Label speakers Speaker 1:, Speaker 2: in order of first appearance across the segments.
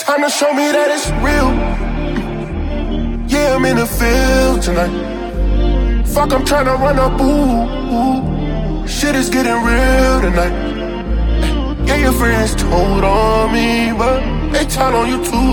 Speaker 1: time to show me that it's real. Yeah, I'm in the field tonight. Fuck, I'm tryna run up, ooh. Shit is getting real tonight. Yeah, your friends told on me, but they tell on you too.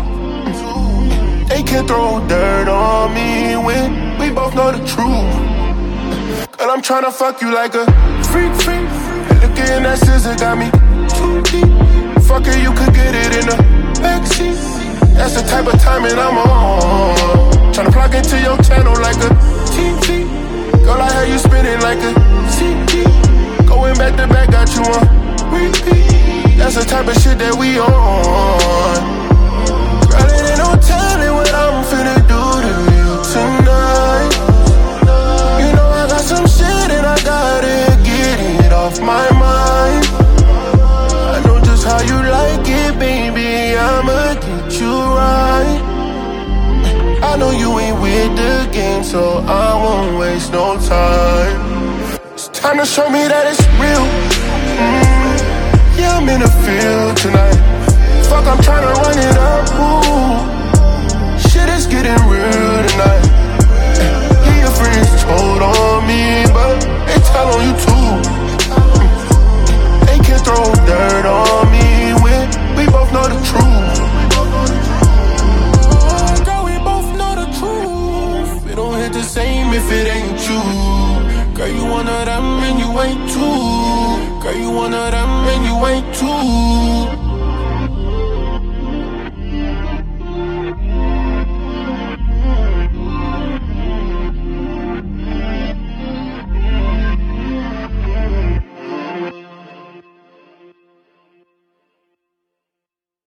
Speaker 1: They can't throw dirt on me when we both know the truth. Girl, I'm tryna fuck you like a freak. And look in that scissor got me too deep. Fuck it, you could get it in the backseat. That's the type of timing I'm on. Tryna plug into your channel like a TV. Girl, I heard you spinning like a CD. Going back to back, got you on repeat. That's the type of shit that we on. Girl, it ain't no telling what I'm finna do to you tonight. You know I got some shit and I gotta get it off my mind. I know just how you like it, baby, I'ma get you right. I know you ain't with the game, so I won't waste no time. It's time to show me that it's real. Yeah, I'm in the field tonight. Fuck, I'm tryna run it up, ooh. Shit is getting real tonight. Yeah, your friends told on me, but they tell on you too. They can't throw dirt on me when we both know the truth. Girl, we both know the truth. It don't hit the same if it ain't you. Girl, you one of them and you ain't two. Girl, you one of them and you ain't two.